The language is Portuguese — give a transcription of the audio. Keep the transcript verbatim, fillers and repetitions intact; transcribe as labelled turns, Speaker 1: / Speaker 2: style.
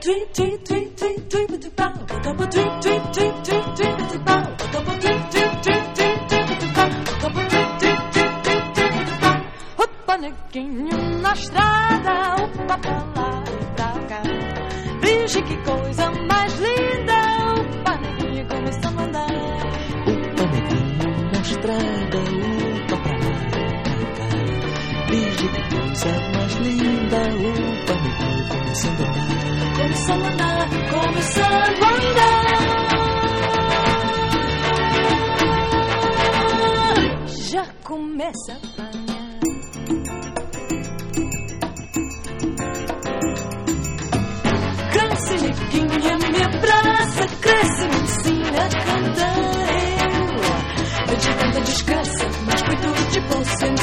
Speaker 1: Opa, neguinho na estrada, opa, pra lá e pra cá. Vige que coisa mais linda, opa, neguinho começando a andar.
Speaker 2: Opa, neguinho na estrada, opa, pra lá e pra cá. Vige que coisa mais linda, opa, neguinho começando a andar.
Speaker 1: Começando a andar, começando a andar. Já começa a apanhar. Cresce, neguinha, me abraça, cresce, me ensina a cantar. Eu, eu te canto descansa, mas foi tudo de bom,